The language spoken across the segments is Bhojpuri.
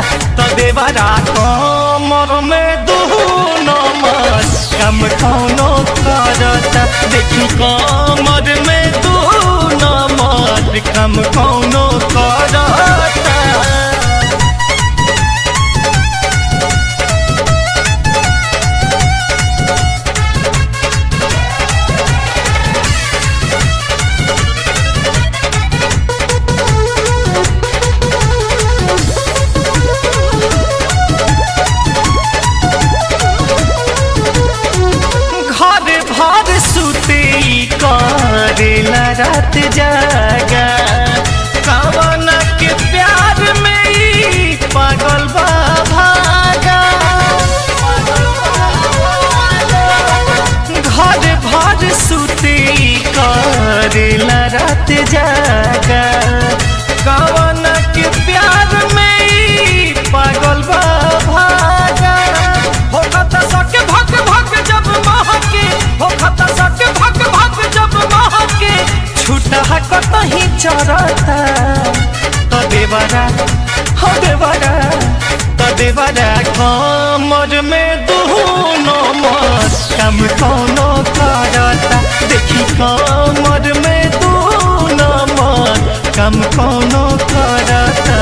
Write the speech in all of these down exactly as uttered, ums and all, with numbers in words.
तो देवरा कमर में दू नंबर कम कौनो करता। देखी कमर में दू नंबर कम कौनो करता। करेला रात जागा कवन के प्यार में ही पागल बा भागा। घर भर सुते करेला रात जागा कवन के प्यार में ही पागल बा भागा। हो खता सके भक भक जब महके हो खता सके भक भक जब महके छूटा कतही चरता। तो देवरा हो देवरा तो देवरा कमर में दू नंबर कम कौनो करता। देखी कमर में दू नंबर कम कौनो करता।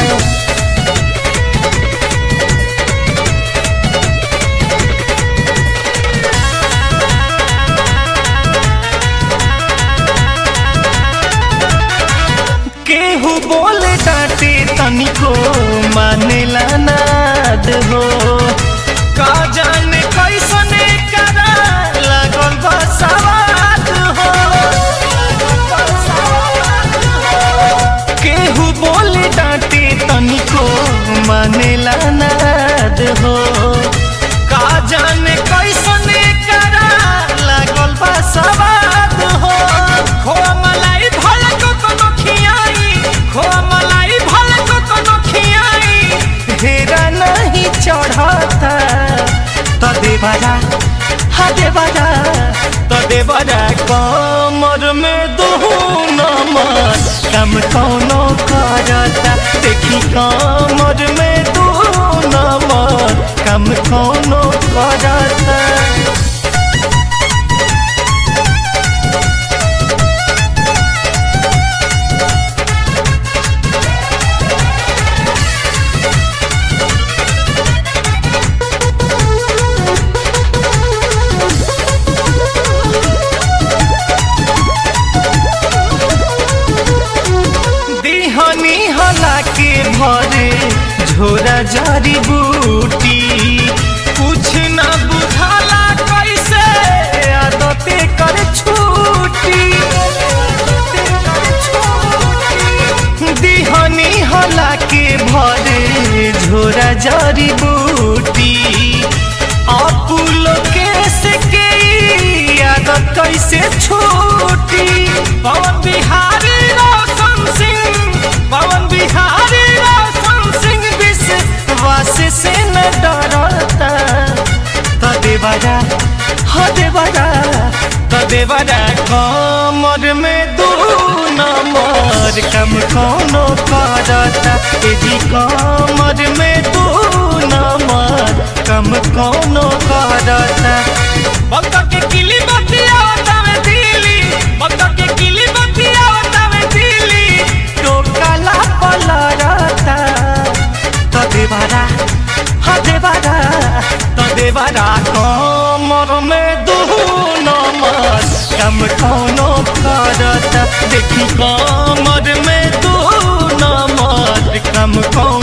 केहू बोले डांटे तनिको मानेला नाद हो। का जाने कैसने करा लागल बा सवाद हो। केहू बोले डांटे तनिको मानेला नाद हो। का जाने कैसने करा लागल बा सवाद हो। खोआ मलाई भल को कोनो खियाई खोआ मलाई भल को कोनो खियाई हेरा नहीं चढ़ता। तो देवरा हा देवरा तो देवरा कमर में दू नंबर कम कौनो करता। देखी कमर में दू नंबर कम कौनो करता। के भरे झोरा जड़ी बूटी कुछ न बुझाला कैसे आदते कर छूटी। दिहनी हला के भरे झोरा जड़ी बूटी अपुलो केस के आदत कैसे छूटी। पवन बिहारी रोशन सिंह पवन बिहारी रोशन सिंह विश्वास से न डरता। तो देवरा हो देवरा तो देवरा कमर में दू नंबर कम कौनो करता। जी कमर में दू नंबर कम कौनो करता। भक्त के किली बतिया बतावे दिली भक्त के किली बतिया बतावे दिली टोकला पलरता। तो देवरा हा देवरा तो देवरा कमर में दू नंबर कम कौनो करता। देखी कमर में दू नंबर कम कौनो